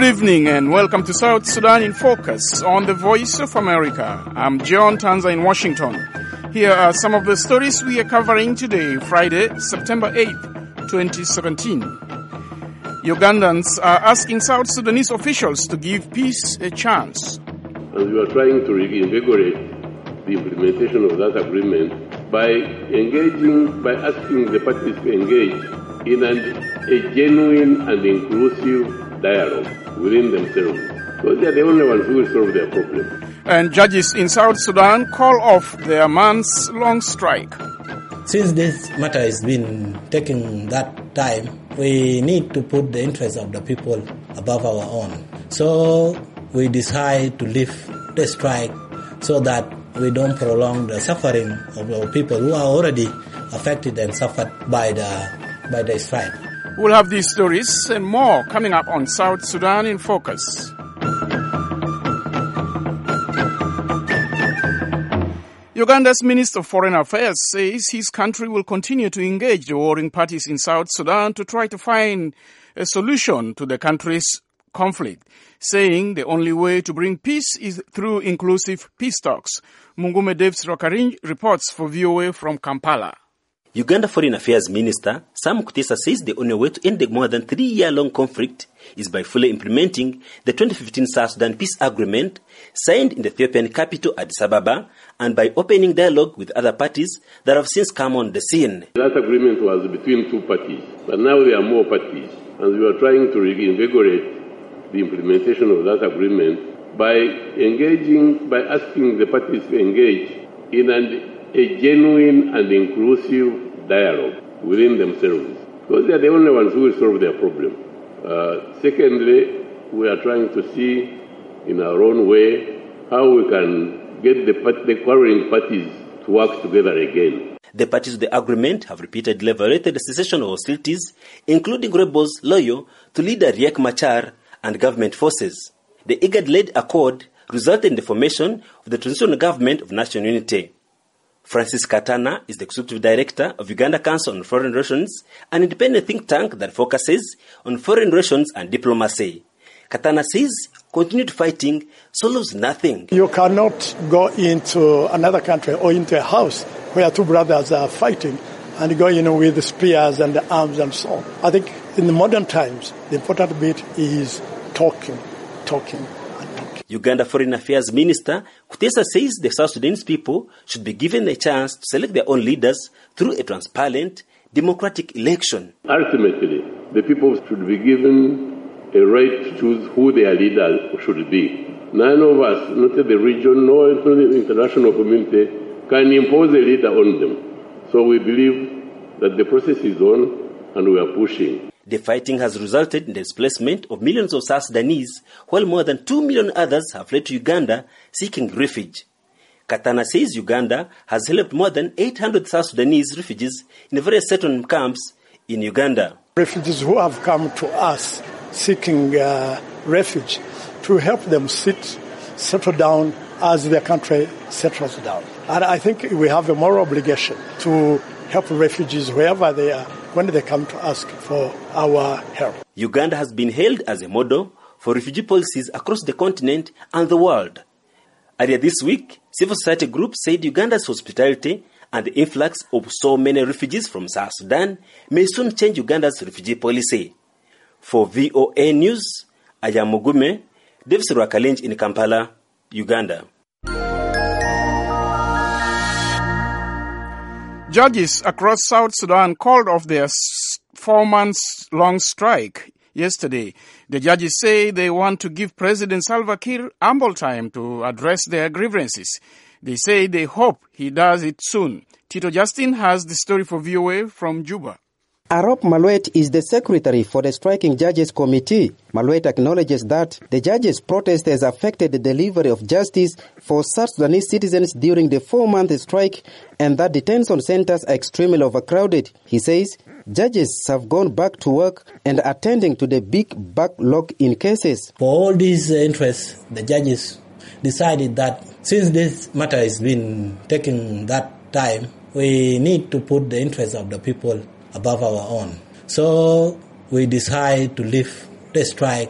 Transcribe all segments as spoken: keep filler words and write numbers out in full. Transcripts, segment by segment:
evening and welcome to South Sudan in Focus on the Voice of America. I'm John Tanza in Washington. Here are some of the stories we are covering today, Friday, September eighth, twenty seventeen. Ugandans are asking South Sudanese officials to give peace a chance. And we are trying to reinvigorate the implementation of that agreement by engaging, by asking the parties to engage in an, a genuine and inclusive dialogue within themselves, because they are the only ones who will solve their problem. And judges in South Sudan call off their months-long strike. Since this matter has been taking that time, we need to put the interests of the people above our own. So we decide to lift the strike so that we don't prolong the suffering of our people who are already affected and suffered by the by the strike. We'll have these stories and more coming up on South Sudan in Focus. Uganda's Minister of Foreign Affairs says his country will continue to engage the warring parties in South Sudan to try to find a solution to the country's conflict, saying the only way to bring peace is through inclusive peace talks. Mungume Davis Rakarinj reports for V O A from Kampala. Uganda Foreign Affairs Minister Sam Kutesa says the only way to end the more than three-year-long conflict is by fully implementing the twenty fifteen South Sudan Peace Agreement signed in the Ethiopian capital Addis Ababa and by opening dialogue with other parties that have since come on the scene. That agreement was between two parties, but now there are more parties, and we are trying to reinvigorate the implementation of that agreement by engaging, by asking the parties to engage in an, a genuine and inclusive dialogue within themselves, because they are the only ones who will solve their problem. Uh, secondly, we are trying to see in our own way how we can get the, the quarreling parties to work together again. The parties to the agreement have repeatedly evaluated the cessation of hostilities, including rebels loyal to leader Riek Machar and government forces. The IGAD-led accord resulted in the formation of the Transitional Government of National Unity. Francis Katana is the Executive Director of Uganda Council on Foreign Relations, an independent think tank that focuses on foreign relations and diplomacy. Katana says continued fighting solves nothing. You cannot go into another country or into a house where two brothers are fighting and go in with the spears and the arms and so on. I think in the modern times, the important bit is talking, talking. Uganda Foreign Affairs Minister Kutesa says the South Sudanese people should be given a chance to select their own leaders through a transparent, democratic election. Ultimately, the people should be given a right to choose who their leader should be. None of us, not the region, nor the international community, can impose a leader on them. So we believe that the process is on and we are pushing. The fighting has resulted in the displacement of millions of South Sudanese, while more than two million others have fled to Uganda seeking refuge. Katana says Uganda has helped more than eight hundred South Sudanese refugees in various settlement camps in Uganda. Refugees who have come to us seeking uh, refuge, to help them sit, settle down as their country settles down. And I think we have a moral obligation to help refugees wherever they are when they come to ask for our help. Uganda has been hailed as a model for refugee policies across the continent and the world. Earlier this week, civil society groups said Uganda's hospitality and the influx of so many refugees from South Sudan may soon change Uganda's refugee policy. For V O A News, I am Mugume, Davis Rakalinj in Kampala, Uganda. Judges across South Sudan called off their four months long strike yesterday. The judges say they want to give President Salva Kiir ample time to address their grievances. They say they hope he does it soon. Tito Justin has the story for V O A from Juba. Arop Maluet is the secretary for the Striking Judges Committee. Maluet acknowledges that the judges' protest has affected the delivery of justice for South Sudanese citizens during the four-month strike and that detention centers are extremely overcrowded. He says judges have gone back to work and attending to the big backlog in cases. For all these interests, the judges decided that since this matter has been taking that time, we need to put the interests of the people above our own. So we decide to lift the strike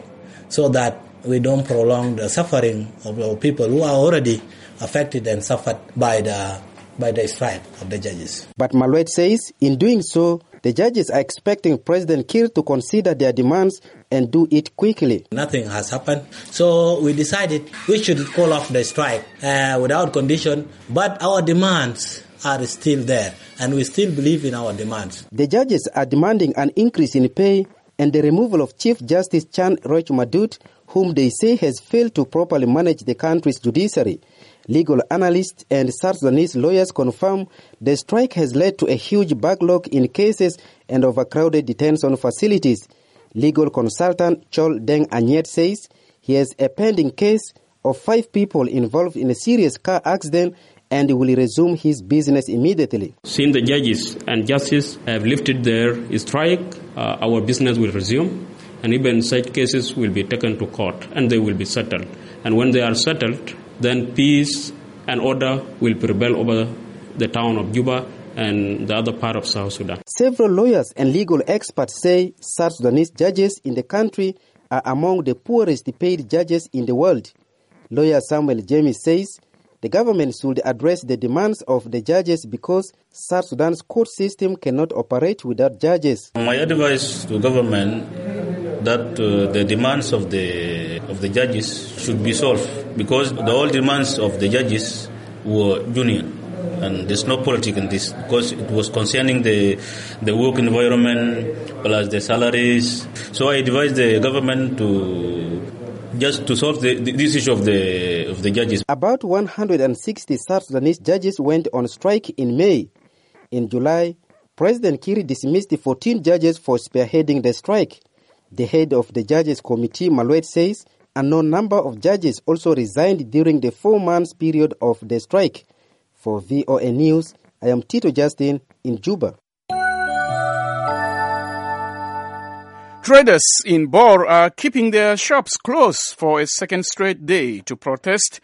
so that we don't prolong the suffering of our people who are already affected and suffered by the by the strike of the judges. But Maluet says in doing so, the judges are expecting President Kiir to consider their demands and do it quickly. Nothing has happened, so we decided we should call off the strike uh, without condition, but our demands are still there, and we still believe in our demands. The judges are demanding an increase in pay and the removal of Chief Justice Chan Roch Madut, whom they say has failed to properly manage the country's judiciary. Legal analysts and South Sudanese lawyers confirm the strike has led to a huge backlog in cases and overcrowded detention facilities. Legal consultant Chol Deng Anyet says he has a pending case of five people involved in a serious car accident and will resume his business immediately. Since the judges and justices have lifted their strike, uh, our business will resume, and even such cases will be taken to court and they will be settled. And when they are settled, then peace and order will prevail over the town of Juba and the other part of South Sudan. Several lawyers and legal experts say South Sudanese judges in the country are among the poorest paid judges in the world. Lawyer Samuel James says the government should address the demands of the judges because South Sudan's court system cannot operate without judges. My advice to government that uh, the demands of the of the judges should be solved, because the all demands of the judges were union, and there's no politics in this, because it was concerning the the work environment plus the salaries. So I advise the government to just to solve the, this issue of the of the judges. About one hundred sixty South Sudanese judges went on strike in May. In July, President Kiir dismissed the fourteen judges for spearheading the strike. The head of the judges committee, Maluet, says a known number of judges also resigned during the four months period of the strike. For V O A News, I am Tito Justin in Juba. Traders in Bor are keeping their shops closed for a second straight day to protest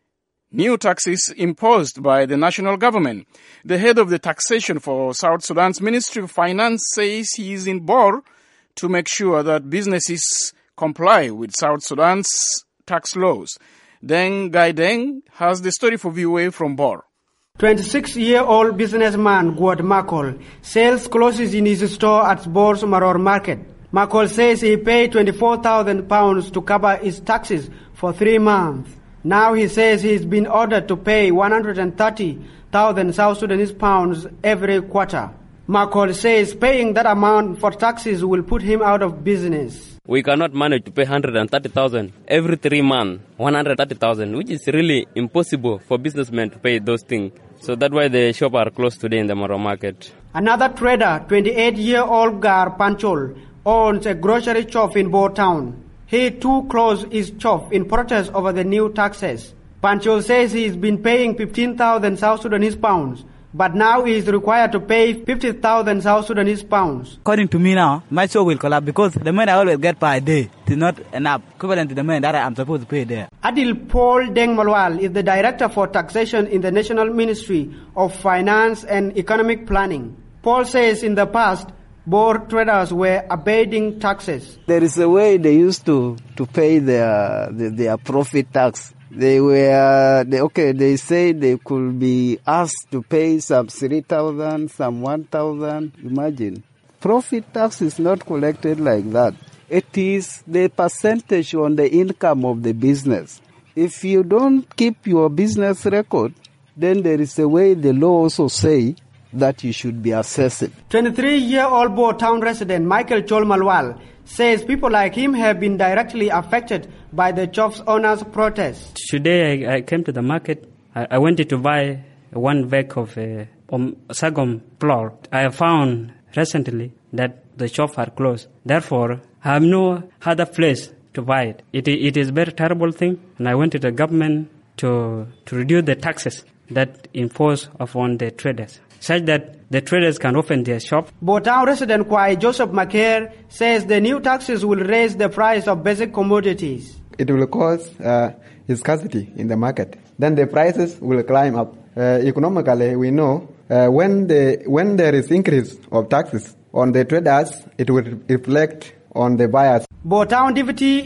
new taxes imposed by the national government. The head of the taxation for South Sudan's Ministry of Finance says he is in Bor to make sure that businesses comply with South Sudan's tax laws. Deng Gai Deng has the story for V O A from Bor. twenty-six-year-old businessman Guad Makol sells clothes in his store at Bor's Maror Market. Makol says he paid twenty-four thousand pounds to cover his taxes for three months. Now he says he's been ordered to pay one hundred thirty thousand South Sudanese pounds every quarter. Makol says paying that amount for taxes will put him out of business. We cannot manage to pay one hundred thirty thousand every three months, one hundred thirty thousand, which is really impossible for businessmen to pay those things. So that's why the shop are closed today in the Maro Market. Another trader, twenty-eight-year-old Gar Panchol, owns a grocery shop in Bo Town. He too closed his shop in protest over the new taxes. Panchol says he's been paying fifteen thousand South Sudanese pounds, but now he is required to pay fifty thousand South Sudanese pounds. According to me now, my shop will collapse because the money I always get per day is not enough, equivalent to the money that I am supposed to pay there. Adil Paul Deng Malwal is the Director for Taxation in the National Ministry of Finance and Economic Planning. Paul says in the past, Bor traders were evading taxes. There is a way they used to, to pay their, their, their profit tax. They were, they, okay, they say they could be asked to pay some three thousand, some one thousand. Imagine. Profit tax is not collected like that. It is the percentage on the income of the business. If you don't keep your business record, then there is a way the law also say that you should be assessed. twenty-three-year-old Bo Town resident Michael Chol Malwal says people like him have been directly affected by the shop's owners' protest. Today I, I came to the market. I, I wanted to buy one bag of uh, um, sorghum flour. I found recently that the shops are closed. Therefore, I have no other place to buy it. It, it is a very terrible thing, and I wanted the government to, to reduce the taxes that impose upon the traders, such that the traders can open their shop. Bo Town resident Kwai Joseph Macaire says the new taxes will raise the price of basic commodities. It will cause uh, scarcity in the market. Then the prices will climb up. Uh, economically, we know uh, when the when there is increase of taxes on the traders, it will reflect on the buyers. Bo Town Deputy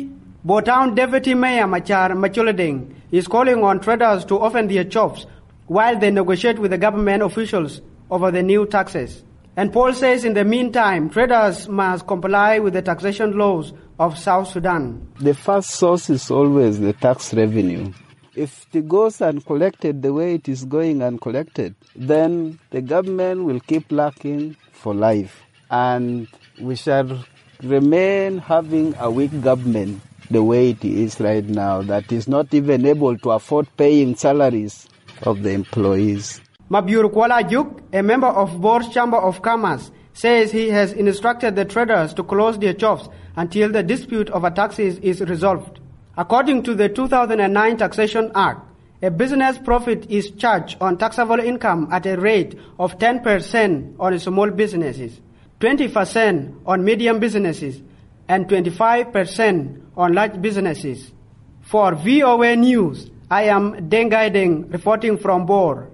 Botown Deputy Mayor Machar Machuladeng is calling on traders to open their shops while they negotiate with the government officials over the new taxes. And Paul says in the meantime, traders must comply with the taxation laws of South Sudan. The first source is always the tax revenue. If it goes uncollected the way it is going uncollected, then the government will keep lacking for life. And we shall remain having a weak government the way it is right now, that is not even able to afford paying salaries of the employees. Mabiur Kuala Juk, a member of Board's Chamber of Commerce, says he has instructed the traders to close their shops until the dispute over taxes is resolved. According to the two thousand nine Taxation Act, a business profit is charged on taxable income at a rate of ten percent on small businesses, twenty percent on medium businesses, and twenty-five percent on large businesses. For V O A News, I am Dengai Deng reporting from Bor.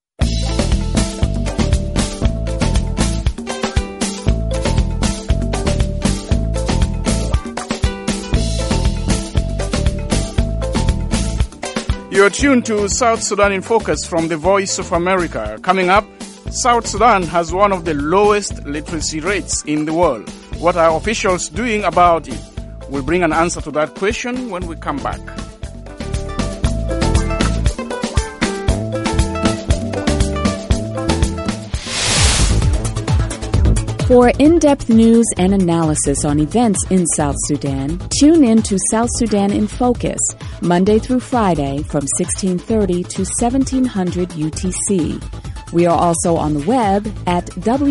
You're tuned to South Sudan in Focus from the Voice of America. Coming up, South Sudan has one of the lowest literacy rates in the world. What are officials doing about it? We'll bring an answer to that question when we come back. For in-depth news and analysis on events in South Sudan, tune in to South Sudan in Focus, Monday through Friday from sixteen thirty to seventeen hundred U T C. We are also on the web at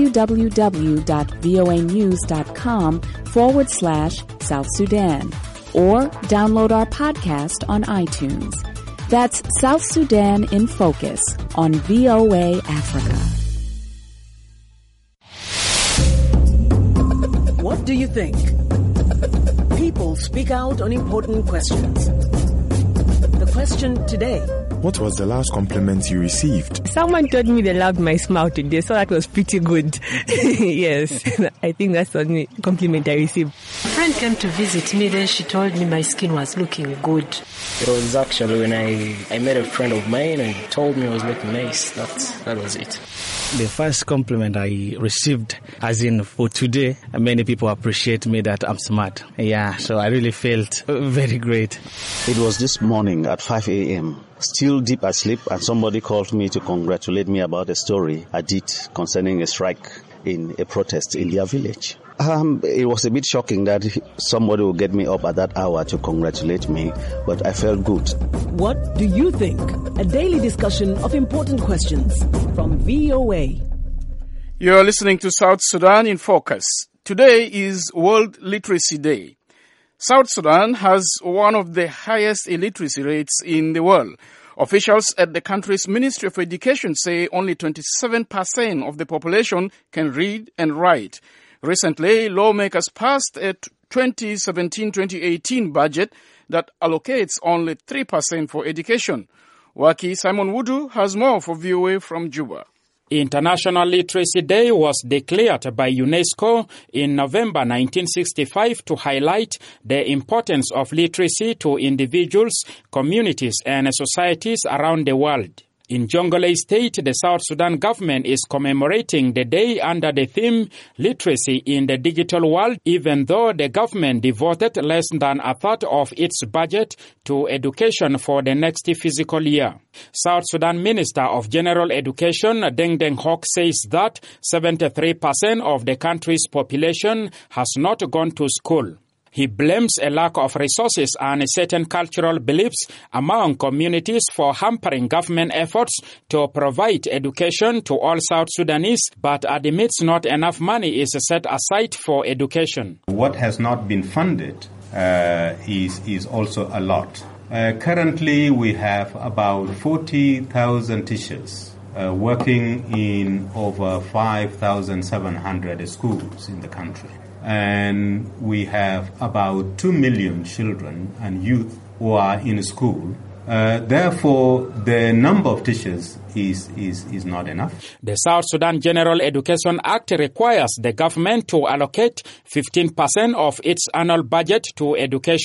www.voanews.com forward slash South Sudan or download our podcast on iTunes. That's South Sudan in Focus on V O A Africa. What do you think? People speak out on important questions. The question today: what was the last compliment you received? Someone told me they loved my smile today, so that was pretty good. Yes, I think that's the only compliment I received. A friend came to visit me, then she told me my skin was looking good. It was actually when I, I met a friend of mine and told me I was looking nice. That's, that was it. The first compliment I received, as in for today, many people appreciate me that I'm smart. Yeah, so I really felt very great. It was this morning at five a.m., still deep asleep, and somebody called me to congratulate me about a story I did concerning a strike in a protest in their village. Um, it was a bit shocking that somebody would get me up at that hour to congratulate me, but I felt good. What do you think? A daily discussion of important questions from V O A. You're listening to South Sudan in Focus. Today is World Literacy Day. South Sudan has one of the highest illiteracy rates in the world. Officials at the country's Ministry of Education say only twenty-seven percent of the population can read and write. Recently, lawmakers passed a twenty seventeen twenty eighteen budget that allocates only three percent for education. Waki Simon Wudu has more for V O A from Juba. International Literacy Day was declared by UNESCO in November nineteen sixty-five to highlight the importance of literacy to individuals, communities, and societies around the world. In Jonglei State, the South Sudan government is commemorating the day under the theme Literacy in the Digital World, even though the government devoted less than a third of its budget to education for the next fiscal year. South Sudan Minister of General Education, Deng Deng Hock, says that seventy-three percent of the country's population has not gone to school. He blames a lack of resources and certain cultural beliefs among communities for hampering government efforts to provide education to all South Sudanese, but admits not enough money is set aside for education. What has not been funded uh, is, is also a lot. Uh, currently, we have about forty thousand teachers uh, working in over five thousand seven hundred schools in the country. And we have about two million children and youth who are in school. Uh, therefore, the number of teachers is, is, is not enough. The South Sudan General Education Act requires the government to allocate fifteen percent of its annual budget to education.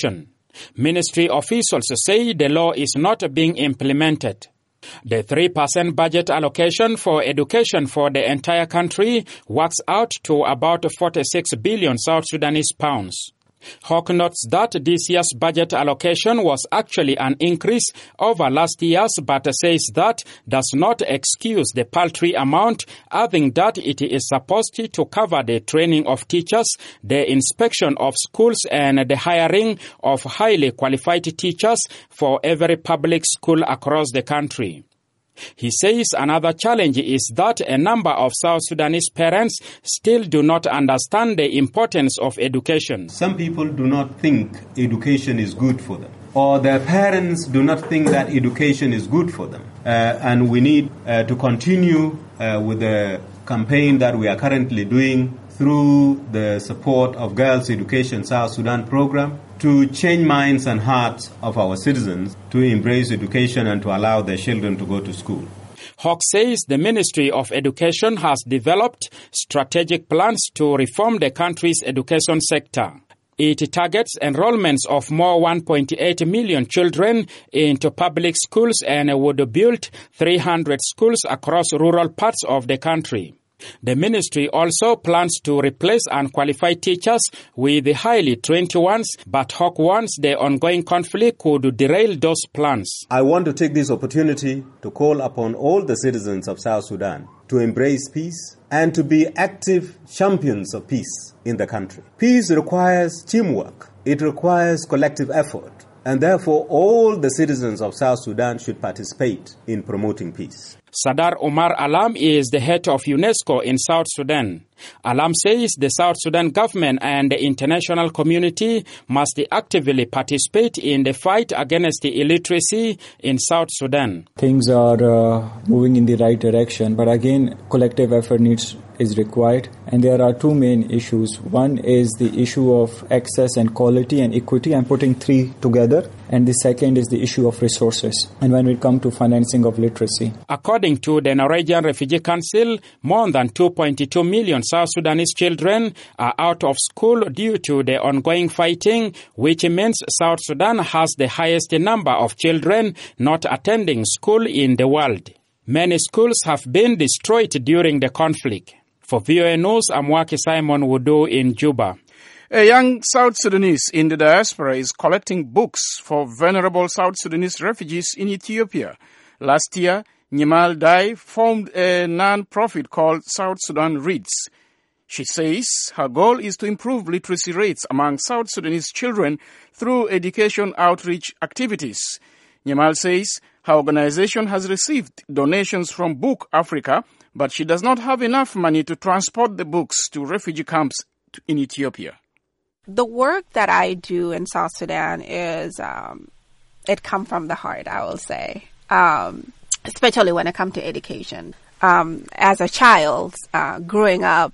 Ministry officials say the law is not being implemented. The three percent budget allocation for education for the entire country works out to about forty-six billion South Sudanese pounds. Hawk notes that this year's budget allocation was actually an increase over last year's, but says that does not excuse the paltry amount, adding that it is supposed to cover the training of teachers, the inspection of schools, and the hiring of highly qualified teachers for every public school across the country. He says another challenge is that a number of South Sudanese parents still do not understand the importance of education. Some people do not think education is good for them, or their parents do not think that education is good for them. Uh, and we need uh, to continue uh, with the campaign that we are currently doing through the support of Girls Education South Sudan program to change minds and hearts of our citizens to embrace education and to allow their children to go to school. Hawk says the Ministry of Education has developed strategic plans to reform the country's education sector. It targets enrollments of more one point eight million children into public schools and would build three hundred schools across rural parts of the country. The ministry also plans to replace unqualified teachers with highly trained ones, but Hawk warns the ongoing conflict could derail those plans. I want to take this opportunity to call upon all the citizens of South Sudan to embrace peace and to be active champions of peace in the country. Peace requires teamwork. It requires collective effort. And therefore, all the citizens of South Sudan should participate in promoting peace. Sadar Omar Alam is the head of UNESCO in South Sudan. Alam says the South Sudan government and the international community must actively participate in the fight against the illiteracy in South Sudan. Things are uh, moving in the right direction, but again, collective effort needs is required. And there are two main issues. One is the issue of access and quality and equity. I'm putting three together. And the second is the issue of resources. And when we come to financing of literacy. According to the Norwegian Refugee Council, more than two point two million South Sudanese children are out of school due to the ongoing fighting, which means South Sudan has the highest number of children not attending school in the world. Many schools have been destroyed during the conflict. For V O A News, I'm Waki Simon Wudu in Juba. A young South Sudanese in the diaspora is collecting books for vulnerable South Sudanese refugees in Ethiopia. Last year, Nyimal Dai formed a non-profit called South Sudan Reads. She says her goal is to improve literacy rates among South Sudanese children through education outreach activities. Nyimal says her organization has received donations from Book Africa, but she does not have enough money to transport the books to refugee camps in Ethiopia. The work that I do in South Sudan is, um, it comes from the heart, I will say, um, especially when it comes to education. Um, as a child, uh, growing up,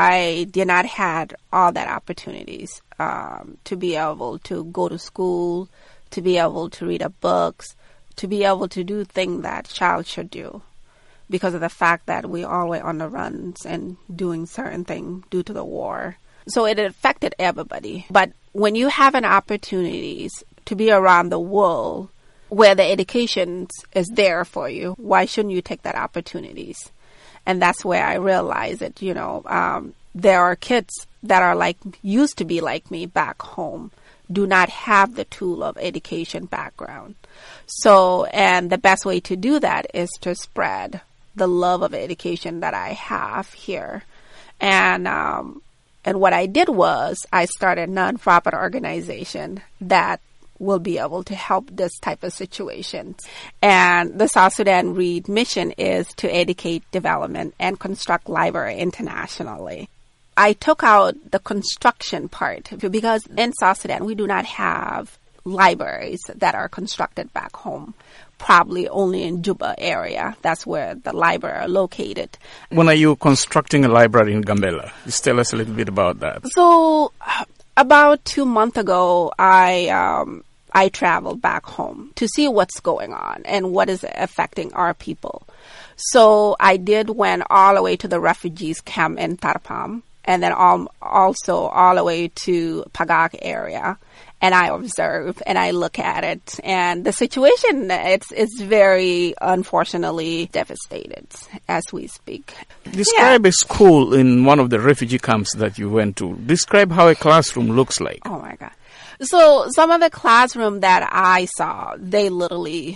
I did not have all that opportunities um, to be able to go to school, to be able to read a books, to be able to do things that child should do, because of the fact that we all were on the runs and doing certain things due to the war. So it affected everybody. But when you have an opportunities to be around the world where the education is there for you, why shouldn't you take that opportunities? And that's where I realized that, you know, um, there are kids that are like, used to be like me back home, do not have the tool of education background. So, and the best way to do that is to spread the love of education that I have here. And, um, And what I did was I started a non-profit organization that will be able to help this type of situation. And the South Sudan Read mission is to educate, development, and construct library internationally. I took out the construction part because in South Sudan we do not have libraries that are constructed back home. Probably only in Juba area. That's where the library are located. When are you constructing a library in Gambela? Just tell us a little bit about that. So, about two months ago, I um, I traveled back home to see what's going on and what is affecting our people. So I did went all the way to the refugees camp in Tarpam and then all, also all the way to Pagak area. And I observe and I look at it, and the situation, it's it's very unfortunately devastated as we speak. Describe yeah. a school in one of the refugee camps that you went to. Describe how a classroom looks like. Oh my God. So some of the classroom that I saw, they literally,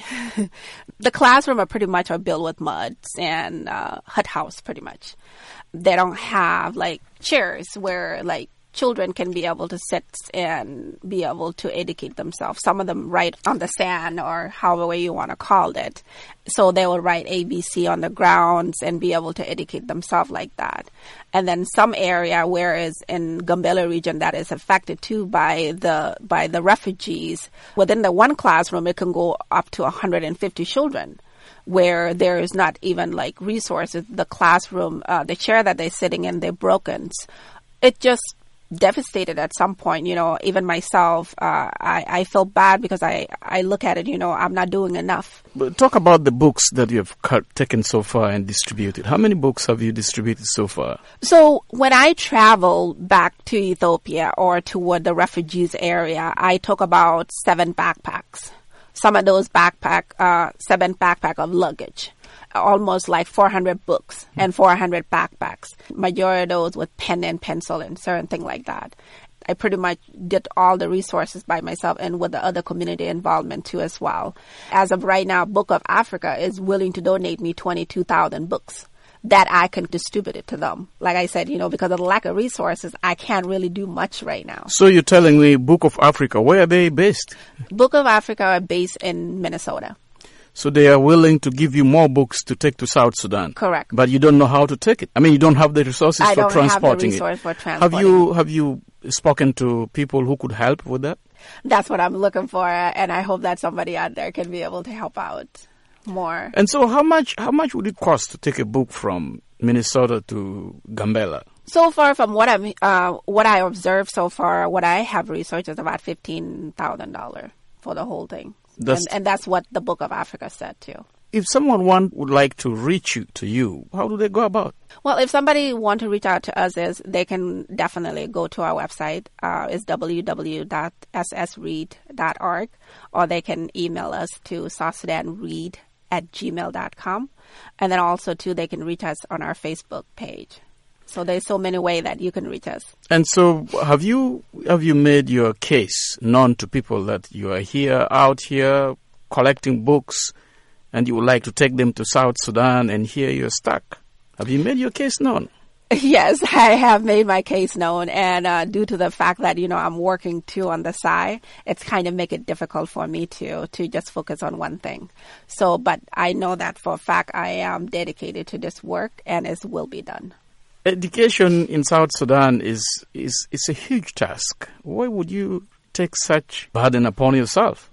the classroom are pretty much are built with muds and uh, hut house pretty much. They don't have like chairs where like children can be able to sit and be able to educate themselves. Some of them write on the sand or however you want to call it. So they will write A B C on the grounds and be able to educate themselves like that. And then some area, whereas in Gambela region that is affected too by the by the refugees, within the one classroom it can go up to one hundred fifty children, where there is not even like resources. The classroom, uh, the chair that they're sitting in, they're broken. It just devastated at some point, you know, even myself, uh, I, I feel bad because I, I look at it, you know, I'm not doing enough. But talk about the books that you have cut, taken so far and distributed. How many books have you distributed so far? So when I travel back to Ethiopia or toward the refugees area, I took about seven backpacks. Some of those backpack, uh, seven backpack of luggage. Almost like four hundred books and four hundred backpacks. Majority of those with pen and pencil and certain thing like that. I pretty much did all the resources by myself and with the other community involvement too as well. As of right now, Book of Africa is willing to donate me twenty-two thousand books that I can distribute it to them. Like I said, you know, because of the lack of resources, I can't really do much right now. So you're telling me Book of Africa, where are they based? Book of Africa are based in Minnesota. So they are willing to give you more books to take to South Sudan. Correct. But you don't know how to take it. I mean, you don't have the resources I for don't transporting have the resource it. For transporting have you have you spoken to people who could help with that? That's what I'm looking for, and I hope that somebody out there can be able to help out more. And so, how much how much would it cost to take a book from Minnesota to Gambela? So far, from what I'm uh, what I observed so far, what I have researched is about fifteen thousand dollars for the whole thing. That's and, and that's what the Book of Africa said too. If someone want, would like to reach you, to you, how do they go about? Well, if somebody want to reach out to us, is they can definitely go to our website. Uh, it's w w w dot s s read dot org, or they can email us to south sudan read at gmail dot com. And then also, too, they can reach us on our Facebook page. So there's so many ways that you can reach us. And so have you have you made your case known to people that you are here, out here, collecting books, and you would like to take them to South Sudan, and here you're stuck? Have you made your case known? Yes, I have made my case known, and uh, due to the fact that, you know, I'm working too on the side, it's kind of make it difficult for me to to just focus on one thing. So, but I know that for a fact I am dedicated to this work, and it will be done. Education in South Sudan is is it's a huge task. Why would you take such burden upon yourself?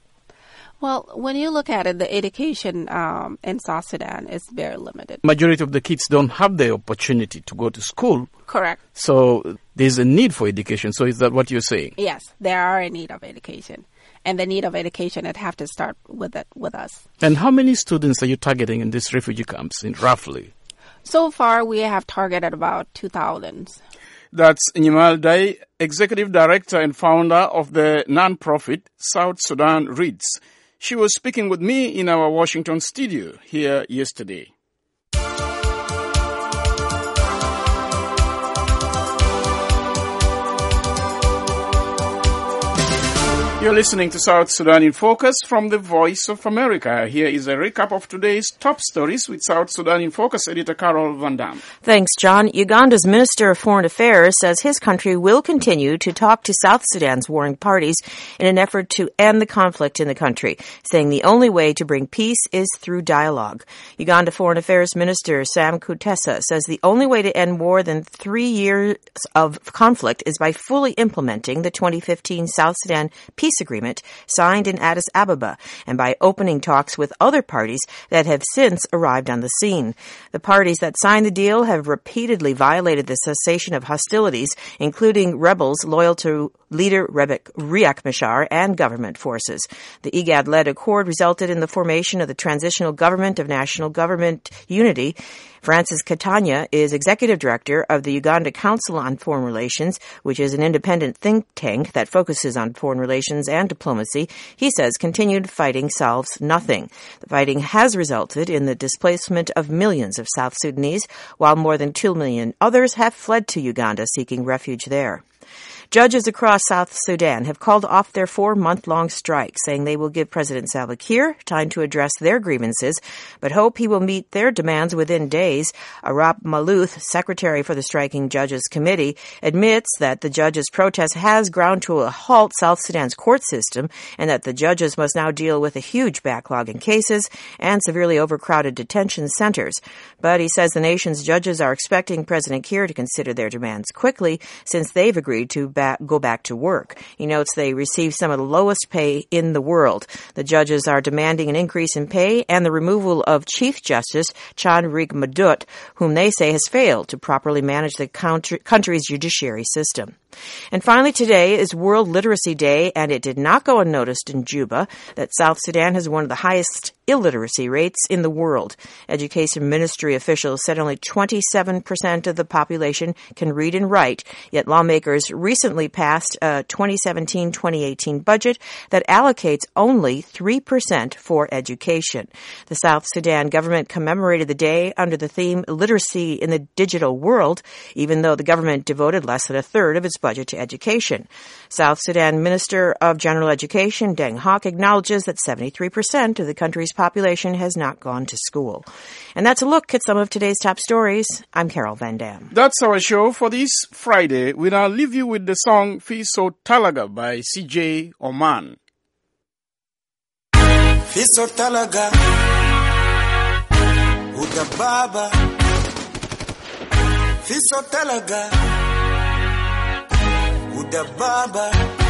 Well, when you look at it, the education um, in South Sudan is very limited. Majority of the kids don't have the opportunity to go to school. Correct. So there's a need for education. So is that what you're saying? Yes, there are a need of education. And the need of education, it have to start with it, with us. And how many students are you targeting in these refugee camps, in roughly? So far, we have targeted about two thousand. That's Nyimal Dai, Executive Director and founder of the non-profit South Sudan Reads. She was speaking with me in our Washington studio here yesterday. You're listening to South Sudan in Focus from the Voice of America. Here is a recap of today's top stories with South Sudan in Focus editor Carol Van Dam. Thanks, John. Uganda's Minister of Foreign Affairs says his country will continue to talk to South Sudan's warring parties in an effort to end the conflict in the country, saying the only way to bring peace is through dialogue. Uganda Foreign Affairs Minister Sam Kutesa says the only way to end more than three years of conflict is by fully implementing the twenty fifteen South Sudan peace agreement signed in Addis Ababa and by opening talks with other parties that have since arrived on the scene. The parties that signed the deal have repeatedly violated the cessation of hostilities, including rebels loyal to leader Riek Machar and government forces. The I G A D-led accord resulted in the formation of the Transitional Government of National Government Unity Francis Katanya is executive director of the Uganda Council on Foreign Relations, which is an independent think tank that focuses on foreign relations and diplomacy. He says continued fighting solves nothing. The fighting has resulted in the displacement of millions of South Sudanese, while more than two million others have fled to Uganda seeking refuge there. Judges across South Sudan have called off their four-month-long strike, saying they will give President Salva Kiir time to address their grievances, but hope he will meet their demands within days. Arap Maluth, secretary for the striking judges committee, admits that the judges' protest has ground to a halt South Sudan's court system and that the judges must now deal with a huge backlog in cases and severely overcrowded detention centers. But he says the nation's judges are expecting President Kiir to consider their demands quickly, since they've agreed to back go back to work. He notes they receive some of the lowest pay in the world. The judges are demanding an increase in pay and the removal of Chief Justice Chanrik Madut, whom they say has failed to properly manage the country's judiciary system. And finally, today is World Literacy Day, and it did not go unnoticed in Juba that South Sudan has one of the highest illiteracy rates in the world. Education ministry officials said only twenty-seven percent of the population can read and write, yet lawmakers recently passed a twenty seventeen twenty eighteen budget that allocates only three percent for education. The South Sudan government commemorated the day under the theme Literacy in the Digital World, even though the government devoted less than a third of its budget to education. South Sudan Minister of General Education, Deng Hawk, acknowledges that seventy-three percent of the country's population has not gone to school. And that's a look at some of today's top stories. I'm Carol Van Dam. That's our show for this Friday. We now leave you with the song Fiso Talaga by C J Oman. Fiso Talaga Uda Baba Fiso Talaga Uda Baba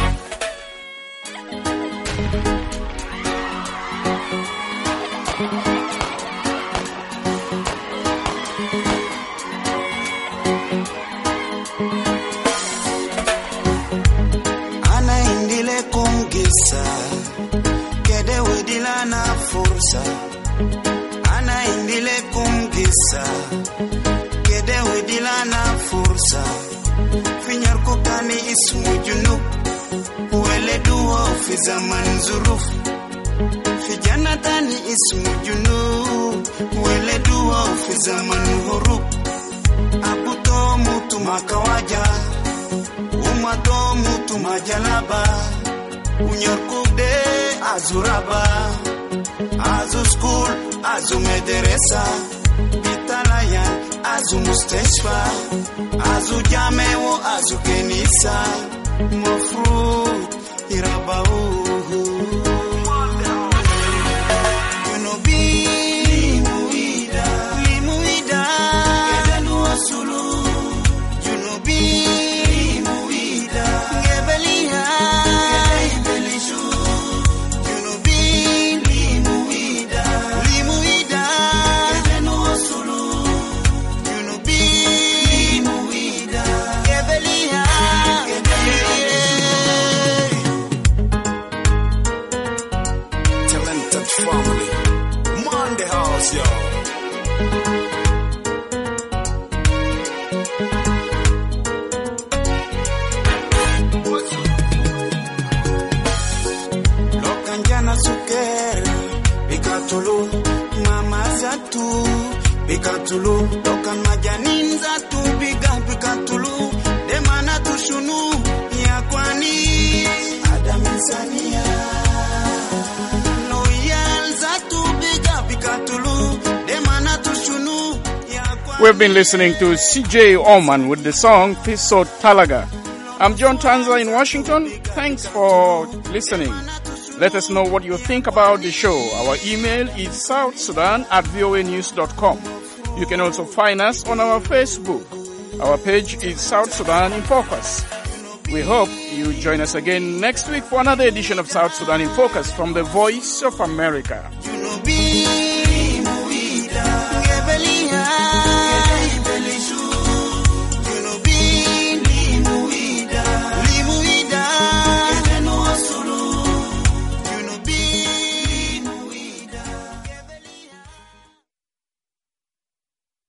Ana indile kungisa Kede wedila na fursa Ana indile kungisa Kede wedila na fursa Finyar kukani ismu junub Uwele duwa fi zaman zuruf Fi janatani ismu junub Uwele duwa fi zaman hurub Abuto mutu makawaja Umato mutu majalaba Unyor kukde azuraba Azu school, azu mederesa Bitalayan, azu mustashfa Azu jameo, azu kenisa Mafrut, irabau Yunubi, limuida Limuida, kedanu asulu Yunubi, limuida Ngebeliha, kedebelishu Yunubi, limuida Limuida, kedanu asulu Yunubi, limuida Ngebeliha, Talented family, Monday house, y'all. Lokanjana suker, Bikatulu, Mama Zatu, Bikatulu, Lokan Majanin Zatu, Biga Bikatulu, Demana Tushunu, Yakwani, Adam Insania, Loyal Zatu, Biga Bikatulu, Demana Tushunu, Yakwani. We've been listening to C J Oman with the song Fiso Talaga. I'm John Tanza in Washington. Thanks for listening. Let us know what you think about the show. Our email is southsudan at voa news dot com. You can also find us on our Facebook. Our page is South Sudan in Focus. We hope you join us again next week for another edition of South Sudan in Focus from the Voice of America.